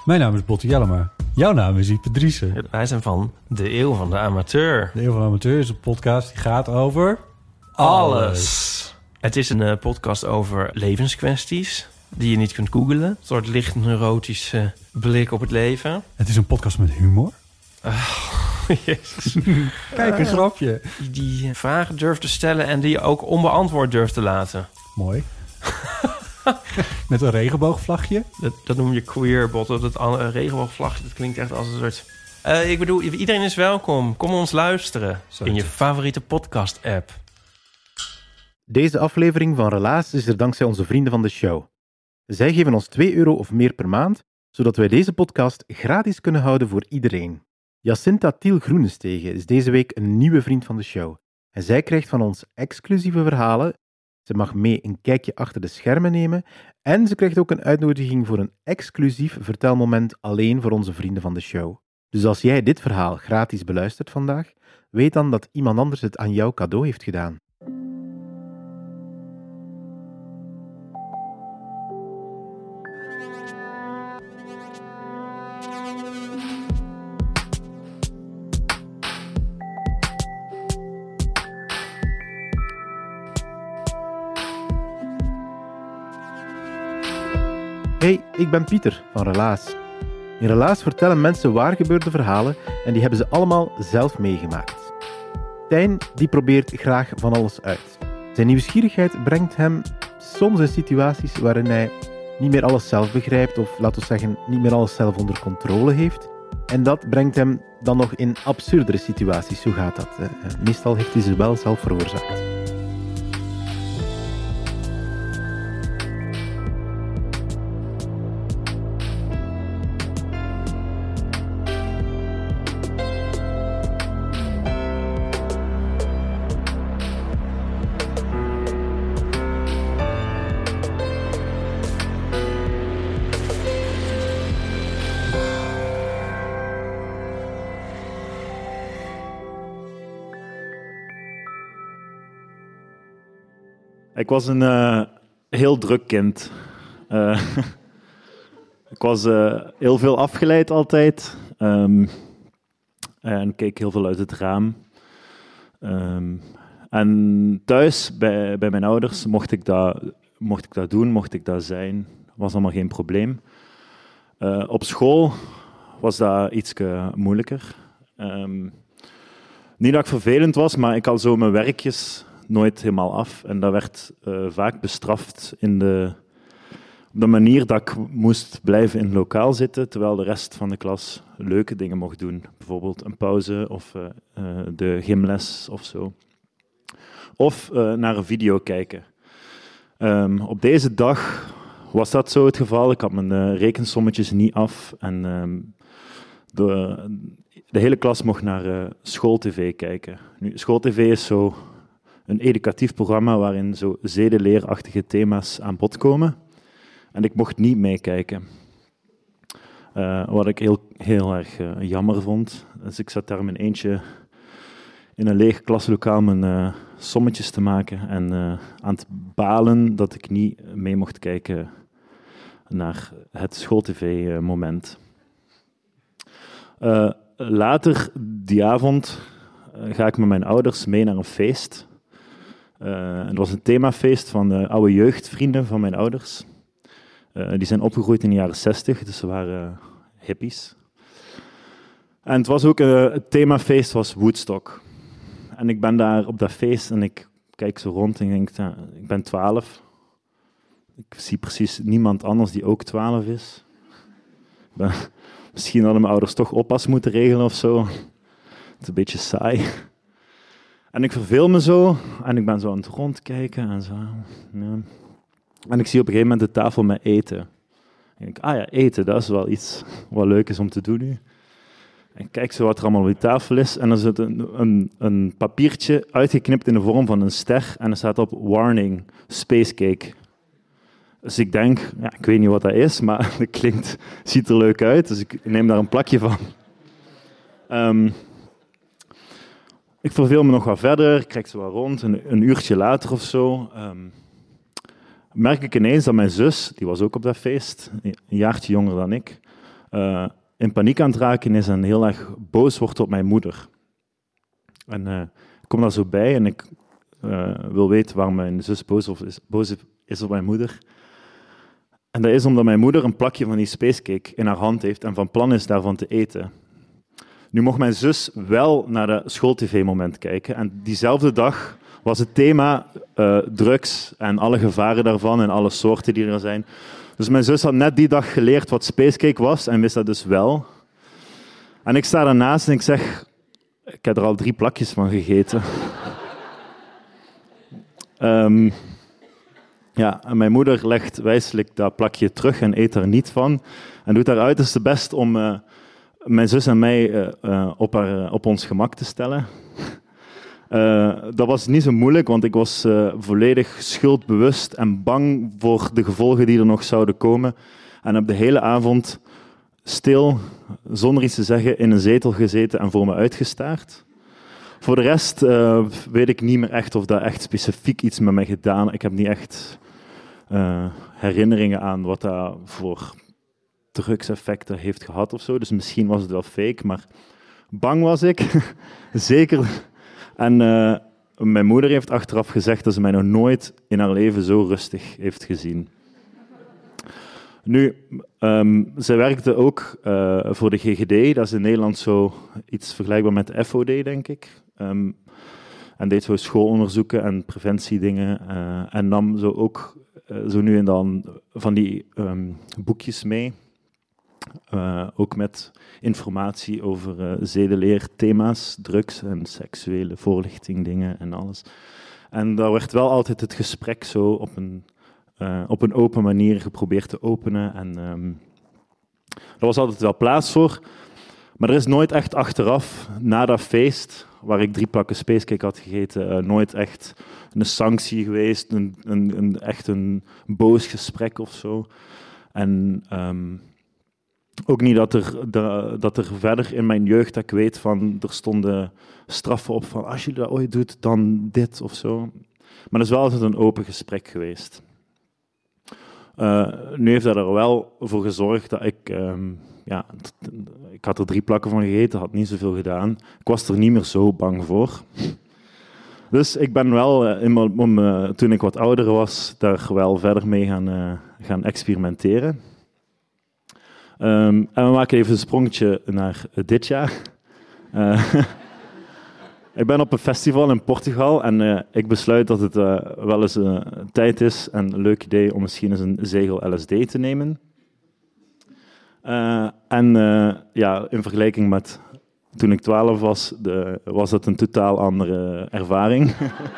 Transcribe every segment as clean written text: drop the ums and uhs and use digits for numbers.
Mijn naam is Botte Jellema. Jouw naam is Ipe Driessen. Wij zijn van De Eeuw van de Amateur. De Eeuw van de Amateur is een podcast die gaat over... Alles. Het is een podcast over levenskwesties die je niet kunt googlen. Een soort licht neurotische blik op het leven. Het is een podcast met humor. Jezus. Kijk, een grapje. Die vragen durft te stellen en die je ook onbeantwoord durft te laten. Mooi. Met een regenboogvlagje. Dat noem je queer, Botte. Dat regenboogvlagje, dat klinkt echt als een soort... ik bedoel, iedereen is welkom. Kom ons luisteren in je favoriete podcast-app. Deze aflevering van Relaas is er dankzij onze vrienden van de show. Zij geven ons €2 of meer per maand, zodat wij deze podcast gratis kunnen houden voor iedereen. Jacinta Thiel Groenestegen is deze week een nieuwe vriend van de show. En zij krijgt van ons exclusieve verhalen. Ze mag mee een kijkje achter de schermen nemen. En ze krijgt ook een uitnodiging voor een exclusief vertelmoment alleen voor onze vrienden van de show. Dus als jij dit verhaal gratis beluistert vandaag, weet dan dat iemand anders het aan jou cadeau heeft gedaan. Hey, ik ben Pieter van Relaas. In Relaas vertellen mensen waar gebeurde verhalen en die hebben ze allemaal zelf meegemaakt. Tijn die probeert graag van alles uit. Zijn nieuwsgierigheid brengt hem soms in situaties waarin hij niet meer alles zelf begrijpt of, laten we zeggen, niet meer alles zelf onder controle heeft. En dat brengt hem dan nog in absurdere situaties. Hoe gaat dat? Meestal heeft hij ze wel zelf veroorzaakt. Ik was een heel druk kind. Ik was heel veel afgeleid altijd. En keek heel veel uit het raam. En thuis, bij mijn ouders, mocht ik dat doen, mocht ik dat zijn. Was allemaal geen probleem. Op school was dat iets moeilijker. Niet dat ik vervelend was, maar ik had zo mijn werkjes nooit helemaal af. En dat werd vaak bestraft op de manier dat ik moest blijven in het lokaal zitten, terwijl de rest van de klas leuke dingen mocht doen. Bijvoorbeeld een pauze of de gymles of zo. Of naar een video kijken. Op deze dag was dat zo het geval. Ik had mijn rekensommetjes niet af. En de hele klas mocht naar schooltv kijken. Nu, schooltv is zo een educatief programma waarin zo zedenleerachtige thema's aan bod komen. En ik mocht niet meekijken. Wat ik heel erg jammer vond. Dus ik zat daar in mijn eentje in een leeg klaslokaal mijn sommetjes te maken en aan het balen dat ik niet mee mocht kijken naar het schooltv-moment. Later die avond ga ik met mijn ouders mee naar een feest. Het was een themafeest van de oude jeugdvrienden van mijn ouders. Die zijn opgegroeid in de jaren 60, dus ze waren hippies. En het was ook het themafeest was Woodstock. En ik ben daar op dat feest en ik kijk zo rond en denk, ik ben 12. Ik zie precies niemand anders die ook 12 is. Misschien hadden mijn ouders toch oppas moeten regelen of zo. Het is een beetje saai. En ik verveel me zo en ik ben zo aan het rondkijken en zo. Ja. En ik zie op een gegeven moment de tafel met eten. En ik denk, eten, dat is wel iets wat leuk is om te doen nu. En ik kijk zo wat er allemaal op die tafel is en er zit een papiertje uitgeknipt in de vorm van een ster en er staat op warning, space cake. Dus ik denk, ik weet niet wat dat is, maar het ziet er leuk uit, dus ik neem daar een plakje van. Ik verveel me nog wat verder, ik kijk zo wat rond, een uurtje later of zo. Merk ik ineens dat mijn zus, die was ook op dat feest, een jaartje jonger dan ik, in paniek aan het raken is en heel erg boos wordt op mijn moeder. En ik kom daar zo bij en ik wil weten waarom mijn zus boos is op mijn moeder. En dat is omdat mijn moeder een plakje van die spacecake in haar hand heeft en van plan is daarvan te eten. Nu mocht mijn zus wel naar de schooltv-moment kijken en diezelfde dag was het thema drugs en alle gevaren daarvan en alle soorten die er zijn. Dus mijn zus had net die dag geleerd wat spacecake was en wist dat dus wel. En ik sta daarnaast en ik zeg, ik heb er al 3 plakjes van gegeten. Ja, en mijn moeder legt wijselijk dat plakje terug en eet er niet van. En doet haar uiterste best om mijn zus en mij op ons gemak te stellen. Dat was niet zo moeilijk, want ik was volledig schuldbewust en bang voor de gevolgen die er nog zouden komen. En heb de hele avond stil, zonder iets te zeggen, in een zetel gezeten en voor me uitgestaard. Voor de rest weet ik niet meer echt of dat echt specifiek iets met mij gedaan. Ik heb niet echt herinneringen aan wat dat voor drugseffecten heeft gehad of zo. Dus misschien was het wel fake, maar bang was ik. Zeker. En mijn moeder heeft achteraf gezegd dat ze mij nog nooit in haar leven zo rustig heeft gezien. Nu, zij werkte ook voor de GGD. Dat is in Nederland zo iets vergelijkbaar met de FOD, denk ik. En deed zo schoolonderzoeken en preventiedingen. En nam zo ook zo nu en dan van die boekjes mee. Ook met informatie over zedeleerthema's, drugs en seksuele voorlichting, dingen en alles. En daar werd wel altijd het gesprek zo op een open manier geprobeerd te openen. En er was altijd wel plaats voor. Maar er is nooit echt achteraf, na dat feest, waar ik 3 plakken spacecake had gegeten, nooit echt een sanctie geweest, echt een boos gesprek of zo. En ook niet dat er verder in mijn jeugd, dat ik weet van, er stonden straffen op van, als je dat ooit doet, dan dit of zo. Maar er is wel altijd een open gesprek geweest. Nu heeft dat er wel voor gezorgd dat ik had er 3 plakken van gegeten, had niet zoveel gedaan. Ik was er niet meer zo bang voor. Dus ik ben wel, toen ik wat ouder was, daar wel verder mee gaan experimenteren. En we maken even een sprongetje naar dit jaar. Ik ben op een festival in Portugal en ik besluit dat het wel eens tijd is en een leuk idee om misschien eens een zegel LSD te nemen. In vergelijking met toen ik 12 was, was dat een totaal andere ervaring.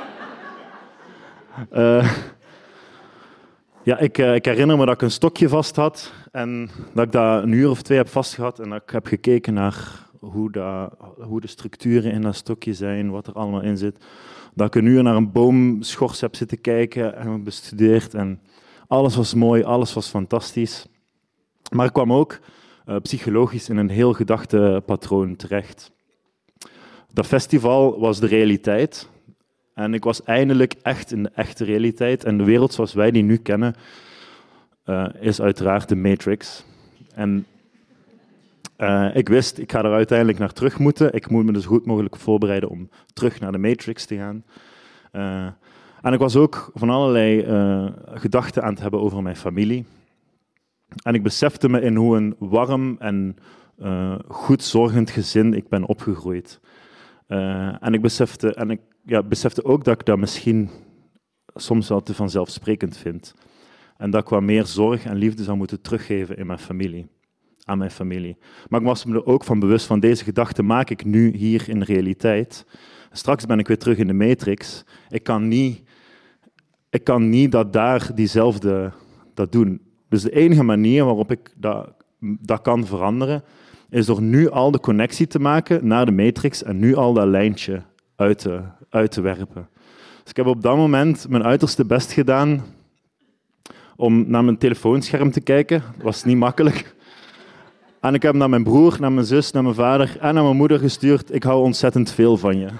Ik herinner me dat ik een stokje vast had en dat ik dat een uur of 2 heb vastgehad en dat ik heb gekeken naar hoe de structuren in dat stokje zijn, wat er allemaal in zit. Dat ik een uur naar een boomschors heb zitten kijken en bestudeerd en alles was mooi, alles was fantastisch. Maar ik kwam ook psychologisch in een heel gedachtepatroon terecht. Dat festival was de realiteit. En ik was eindelijk echt in de echte realiteit. En de wereld zoals wij die nu kennen, is uiteraard de Matrix. En ik wist, ik ga er uiteindelijk naar terug moeten. Ik moet me dus goed mogelijk voorbereiden om terug naar de Matrix te gaan. En ik was ook van allerlei gedachten aan het hebben over mijn familie. En ik besefte me in hoe een warm en goed zorgend gezin ik ben opgegroeid. En ik besefte ook dat ik dat misschien soms wel te vanzelfsprekend vind. En dat ik wat meer zorg en liefde zou moeten teruggeven aan mijn familie. Maar ik was me er ook van bewust van deze gedachten maak ik nu hier in de realiteit. Straks ben ik weer terug in de Matrix. Ik kan niet dat doen. Dus de enige manier waarop ik dat kan veranderen, is door nu al de connectie te maken naar de Matrix en nu al dat lijntje uit te werpen. Dus ik heb op dat moment mijn uiterste best gedaan om naar mijn telefoonscherm te kijken. Dat was niet makkelijk. En ik heb naar mijn broer, naar mijn zus, naar mijn vader en naar mijn moeder gestuurd. Ik hou ontzettend veel van je.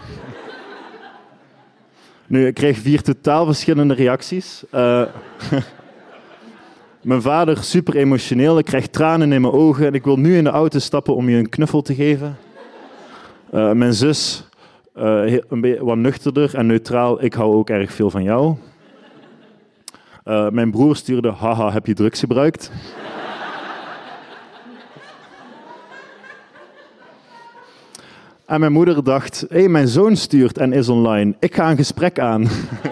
Nu, ik kreeg 4 totaal verschillende reacties. Mijn vader, super emotioneel. Ik krijg tranen in mijn ogen en ik wil nu in de auto stappen om je een knuffel te geven. Mijn zus, een beetje wat nuchterder en neutraal. Ik hou ook erg veel van jou. Mijn broer stuurde, haha, heb je drugs gebruikt? En mijn moeder dacht, hé, mijn zoon stuurt en is online. Ik ga een gesprek aan.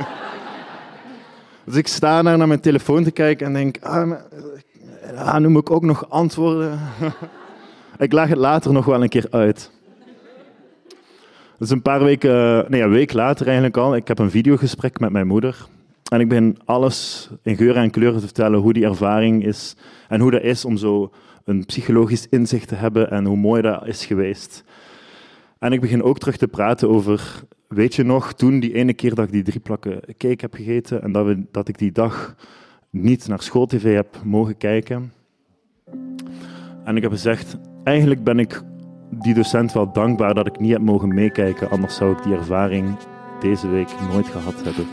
Dus ik sta daar naar mijn telefoon te kijken en denk, nu moet ik ook nog antwoorden. Ik leg het later nog wel een keer uit. Dus een week later eigenlijk al, ik heb een videogesprek met mijn moeder. En ik begin alles in geur en kleuren te vertellen hoe die ervaring is. En hoe dat is om zo een psychologisch inzicht te hebben en hoe mooi dat is geweest. En ik begin ook terug te praten over, weet je nog, toen die ene keer dat ik die 3 plakken cake heb gegeten en dat ik die dag niet naar schooltv heb mogen kijken. En ik heb gezegd, eigenlijk ben ik die docent wel dankbaar dat ik niet heb mogen meekijken, anders zou ik die ervaring deze week nooit gehad hebben.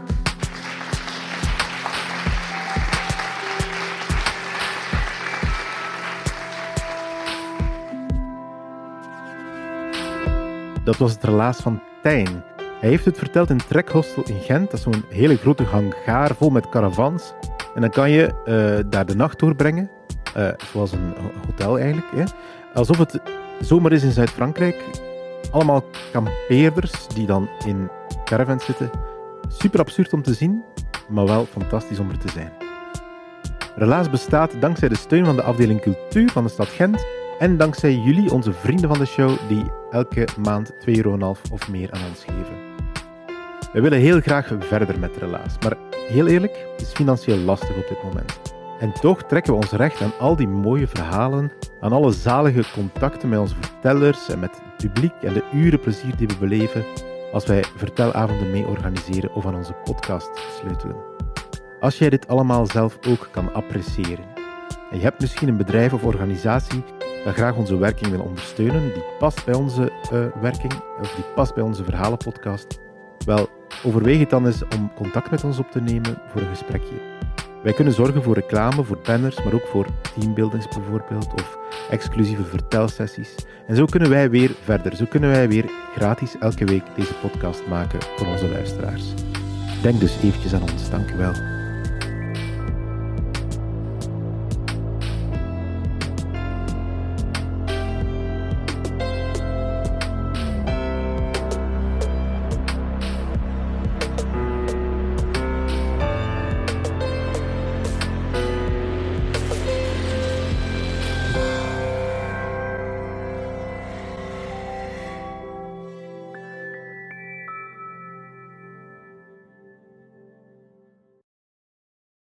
Dat was het relaas van Tijn. Hij heeft het verteld in Trekhostel in Gent. Dat is zo'n hele grote hangaar vol met caravans. En dan kan je daar de nacht doorbrengen. Zoals een hotel eigenlijk. Hè. Alsof het zomer is in Zuid-Frankrijk. Allemaal kampeerders die dan in caravans zitten. Super absurd om te zien, maar wel fantastisch om er te zijn. Relaas bestaat dankzij de steun van de afdeling cultuur van de stad Gent. En dankzij jullie, onze vrienden van de show, die elke maand €2,5 of meer aan ons geven. We willen heel graag verder met Relaas, maar heel eerlijk, het is financieel lastig op dit moment. En toch trekken we ons recht aan al die mooie verhalen, aan alle zalige contacten met onze vertellers en met het publiek en de uren plezier die we beleven als wij vertelavonden mee organiseren of aan onze podcast sleutelen. Als jij dit allemaal zelf ook kan appreciëren en je hebt misschien een bedrijf of organisatie dat graag onze werking wil ondersteunen, die past bij onze werking, of die past bij onze verhalenpodcast, wel, overweeg het dan eens om contact met ons op te nemen voor een gesprekje. Wij kunnen zorgen voor reclame, voor banners, maar ook voor teambuildings bijvoorbeeld, of exclusieve vertelsessies. En zo kunnen wij weer verder, zo kunnen wij weer gratis elke week deze podcast maken voor onze luisteraars. Denk dus eventjes aan ons, dank u wel.